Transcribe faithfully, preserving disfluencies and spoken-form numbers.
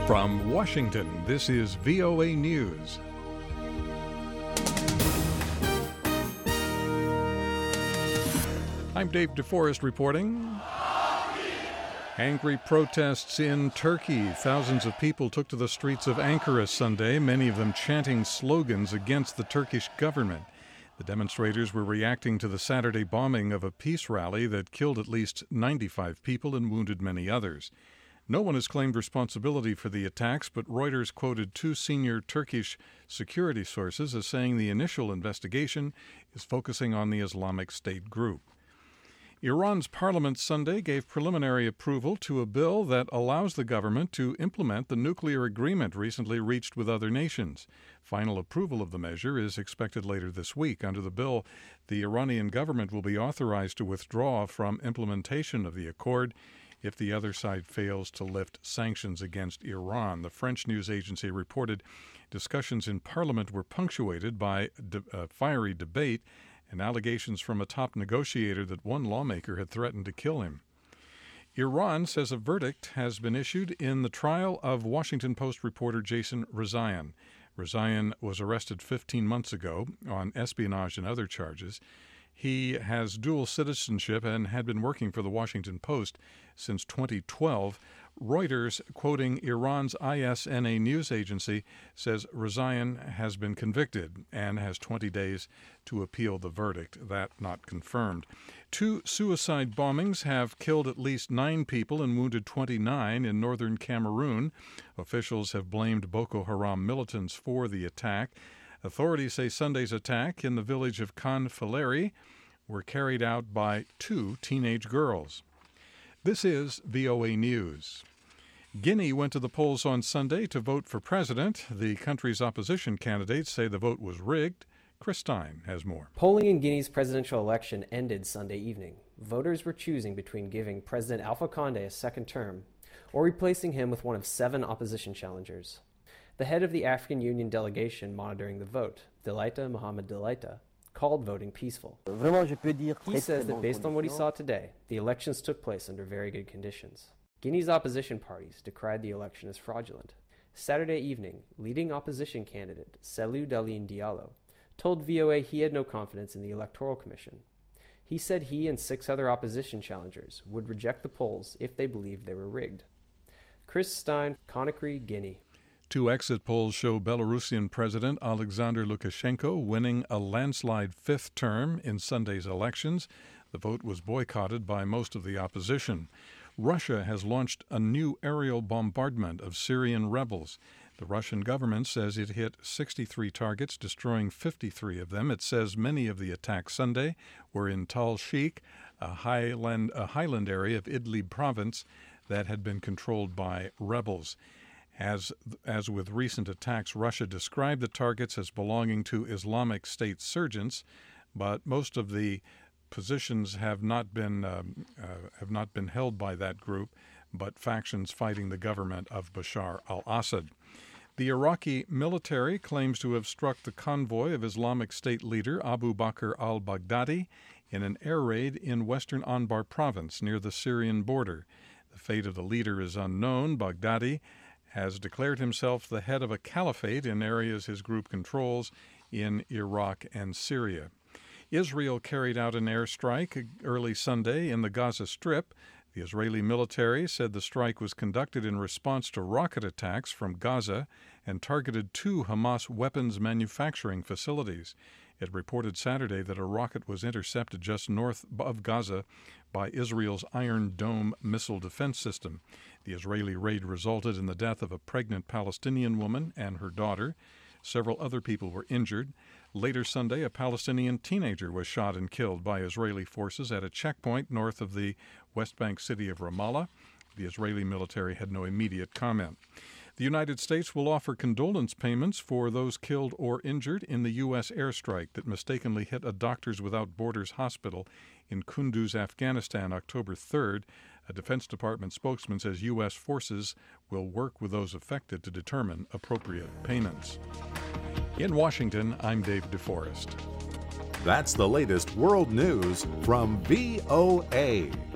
From Washington, this is V O A News. I'm Dave DeForest reporting. Angry protests in Turkey. Thousands of people took to the streets of Ankara Sunday, many of them chanting slogans against the Turkish government. The demonstrators were reacting to the Saturday bombing of a peace rally that killed at least ninety-five people and wounded many others. No one has claimed responsibility for the attacks, but Reuters quoted two senior Turkish security sources as saying the initial investigation is focusing on the Islamic State group. Iran's parliament Sunday gave preliminary approval to a bill that allows the government to implement the nuclear agreement recently reached with other nations. Final approval of the measure is expected later this week. Under the bill, the Iranian government will be authorized to withdraw from implementation of the accord if the other side fails to lift sanctions against Iran. The French news agency reported discussions in Parliament were punctuated by de- uh, fiery debate and allegations from a top negotiator that one lawmaker had threatened to kill him. Iran says a verdict has been issued in the trial of Washington Post reporter Jason Rezaian. Rezaian was arrested fifteen months ago on espionage and other charges. He has dual citizenship and had been working for the Washington Post since twenty twelve. Reuters, quoting Iran's I S N A news agency, says Rezaian has been convicted and has twenty days to appeal the verdict. That not confirmed. Two suicide bombings have killed at least nine people and wounded twenty-nine in northern Cameroon. Officials have blamed Boko Haram militants for the attack. Authorities say Sunday's attack in the village of Kanfaleri were carried out by two teenage girls. This is V O A News. Guinea went to the polls on Sunday to vote for president. The country's opposition candidates say the vote was rigged. Chris Stein has more. Polling in Guinea's presidential election ended Sunday evening. Voters were choosing between giving President Alpha Condé a second term or replacing him with one of seven opposition challengers. The head of the African Union delegation monitoring the vote, Delaita Mohamed Delaita, called voting peaceful. He says that based on what he saw today, the elections took place under very good conditions. Guinea's opposition parties decried the election as fraudulent. Saturday evening, leading opposition candidate Cellou Dalein Diallo told V O A he had no confidence in the Electoral Commission. He said he and six other opposition challengers would reject the polls if they believed they were rigged. Chris Stein, Conakry, Guinea. Two exit polls show Belarusian President Alexander Lukashenko winning a landslide fifth term in Sunday's elections. The vote was boycotted by most of the opposition. Russia has launched a new aerial bombardment of Syrian rebels. The Russian government says it hit sixty-three targets, destroying fifty-three of them. It says many of the attacks Sunday were in Tal Sheikh, a highland, a highland area of Idlib province that had been controlled by rebels. As as with recent attacks, Russia described the targets as belonging to Islamic State surgents, but most of the positions have not been um, uh, have not been held by that group, but factions fighting the government of Bashar al-Assad. The Iraqi military claims to have struck the convoy of Islamic State leader Abu Bakr al-Baghdadi in an air raid in western Anbar province near the Syrian border. The fate of the leader is unknown. Baghdadi has declared himself the head of a caliphate in areas his group controls in Iraq and Syria. Israel carried out an airstrike early Sunday in the Gaza Strip. The Israeli military said the strike was conducted in response to rocket attacks from Gaza and targeted two Hamas weapons manufacturing facilities. It reported Saturday that a rocket was intercepted just north of Gaza by Israel's Iron Dome missile defense system. The Israeli raid resulted in the death of a pregnant Palestinian woman and her daughter. Several other people were injured. Later Sunday, a Palestinian teenager was shot and killed by Israeli forces at a checkpoint north of the West Bank city of Ramallah. The Israeli military had no immediate comment. The United States will offer condolence payments for those killed or injured in the U S airstrike that mistakenly hit a Doctors Without Borders hospital in Kunduz, Afghanistan, October third. A Defense Department spokesman says U S forces will work with those affected to determine appropriate payments. In Washington, I'm Dave DeForest. That's the latest world news from V O A.